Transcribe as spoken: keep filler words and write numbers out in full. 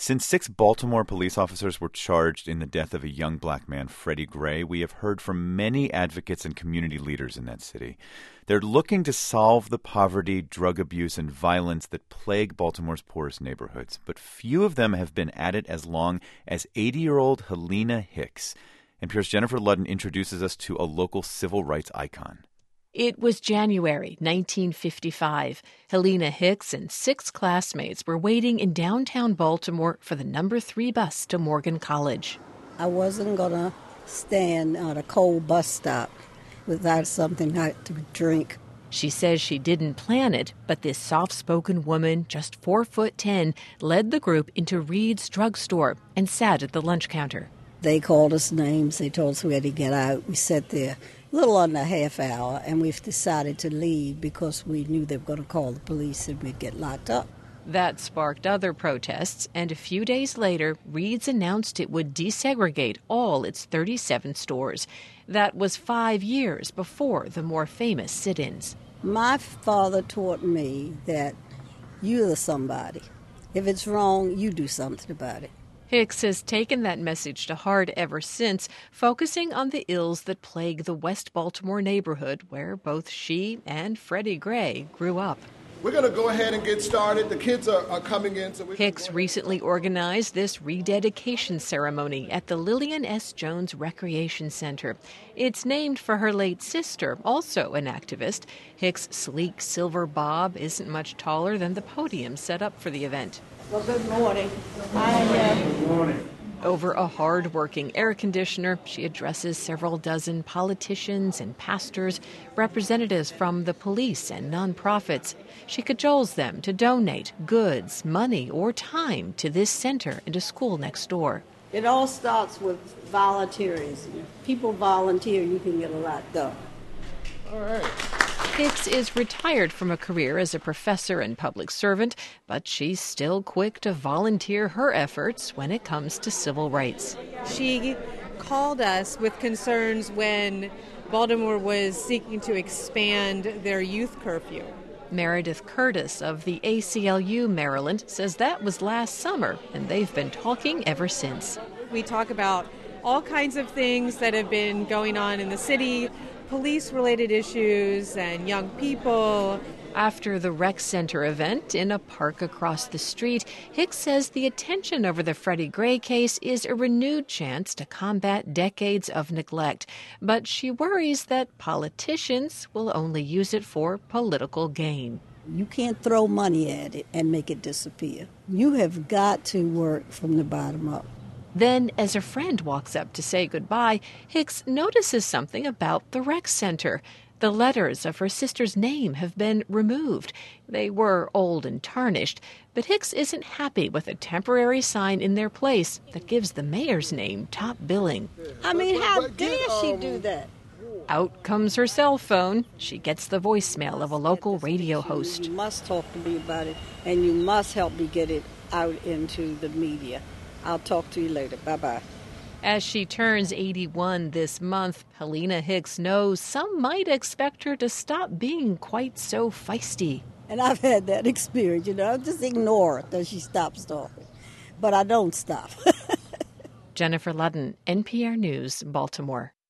Since six Baltimore police officers were charged in the death of a young black man, Freddie Gray, we have heard from many advocates and community leaders in that city. They're looking to solve the poverty, drug abuse, and violence that plague Baltimore's poorest neighborhoods. But few of them have been at it as long as eighty-year-old Helena Hicks. N P R's Jennifer Ludden introduces us to a local civil rights icon. It was January nineteen fifty-five. Helena Hicks and six classmates were waiting in downtown Baltimore for the number three bus to Morgan College. I wasn't going to stand at a cold bus stop without something hot to drink. She says she didn't plan it, but this soft-spoken woman, just four foot ten, led the group into Reed's drugstore and sat at the lunch counter. They called us names. They told us we had to get out. We sat there a little under a half hour, and we've decided to leave because we knew they were going to call the police and we'd get locked up. That sparked other protests, and a few days later, Reed's announced it would desegregate all its thirty-seven stores. That was five years before the more famous sit-ins. My father taught me that you're the somebody. If it's wrong, you do something about it. Hicks has taken that message to heart ever since, focusing on the ills that plague the West Baltimore neighborhood where both she and Freddie Gray grew up. We're going to go ahead and get started. The kids are, are coming in. So Hicks recently organized this rededication ceremony at the Lillian S. Jones Recreation Center. It's named for her late sister, also an activist. Hicks' sleek silver bob isn't much taller than the podium set up for the event. Well, good morning. Hi. Good morning. Over a hard-working air conditioner, she addresses several dozen politicians and pastors, representatives from the police and nonprofits. She cajoles them to donate goods, money, or time to this center and a school next door. It all starts with volunteerism. If people volunteer, you can get a lot done. All right. Hicks is retired from a career as a professor and public servant, but she's still quick to volunteer her efforts when it comes to civil rights. She called us with concerns when Baltimore was seeking to expand their youth curfew. Meredith Curtis of the A C L U Maryland says that was last summer, and they've been talking ever since. We talk about all kinds of things that have been going on in the city, police-related issues and young people. After the rec center event in a park across the street, Hicks says the attention over the Freddie Gray case is a renewed chance to combat decades of neglect. But she worries that politicians will only use it for political gain. You can't throw money at it and make it disappear. You have got to work from the bottom up. Then, as a friend walks up to say goodbye, Hicks notices something about the rec center. The letters of her sister's name have been removed. They were old and tarnished, but Hicks isn't happy with a temporary sign in their place that gives the mayor's name top billing. I mean, how dare she do that? Out comes her cell phone. She gets the voicemail of a local radio host. You must talk to me about it, and you must help me get it out into the media. I'll talk to you later. Bye-bye. As she turns eighty-one this month, Helena Hicks knows some might expect her to stop being quite so feisty. And I've had that experience, you know. I just ignore it till she stops talking. But I don't stop. Jennifer Ludden, N P R News, Baltimore.